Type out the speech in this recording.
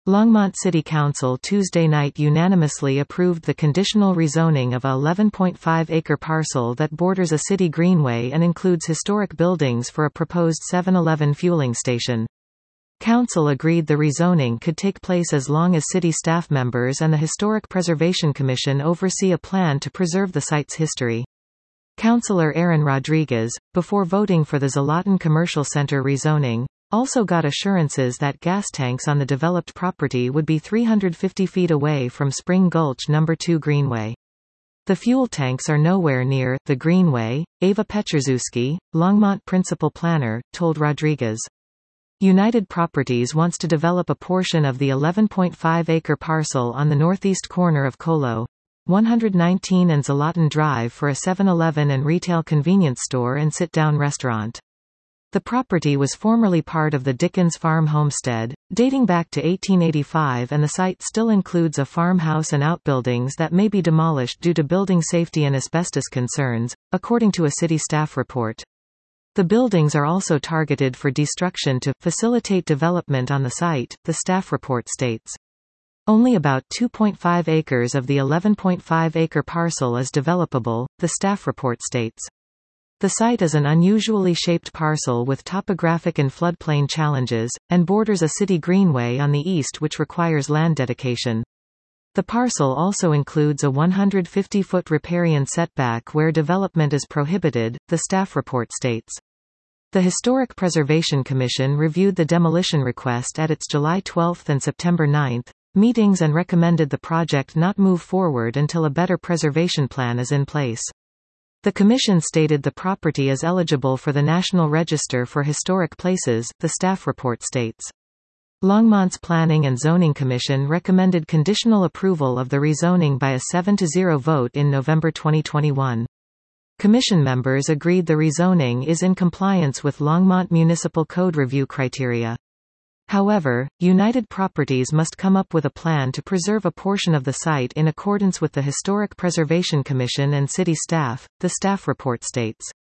Longmont City Council Tuesday night unanimously approved the conditional rezoning of a 11.5-acre parcel that borders a city greenway and includes historic buildings for a proposed 7-Eleven fueling station. Council agreed the rezoning could take place as long as city staff members and the Historic Preservation Commission oversee a plan to preserve the site's history. Councillor Aaron Rodriguez, before voting for the Zlatan Commercial Center rezoning, also got assurances that gas tanks on the developed property would be 350 feet away from Spring Gulch No. 2 Greenway. The fuel tanks are nowhere near the Greenway, Ava Petrzewski, Longmont principal planner, told Rodriguez. United Properties wants to develop a portion of the 11.5-acre parcel on the northeast corner of Colo 119 and Zlatan Drive for a 7-Eleven and retail convenience store and sit-down restaurant. The property was formerly part of the Dickens Farm homestead, dating back to 1885, and the site still includes a farmhouse and outbuildings that may be demolished due to building safety and asbestos concerns, according to a city staff report. The buildings are also targeted for destruction to facilitate development on the site, the staff report states. Only about 2.5 acres of the 11.5-acre parcel is developable, the staff report states. The site is an unusually shaped parcel with topographic and floodplain challenges, and borders a city greenway on the east which requires land dedication. The parcel also includes a 150-foot riparian setback where development is prohibited, the staff report states. The Historic Preservation Commission reviewed the demolition request at its July 12 and September 9 meetings and recommended the project not move forward until a better preservation plan is in place. The Commission stated the property is eligible for the National Register for Historic Places, the staff report states. Longmont's Planning and Zoning Commission recommended conditional approval of the rezoning by a 7-0 vote in November 2021. Commission members agreed the rezoning is in compliance with Longmont Municipal Code review criteria. However, United Properties must come up with a plan to preserve a portion of the site in accordance with the Historic Preservation Commission and city staff, the staff report states.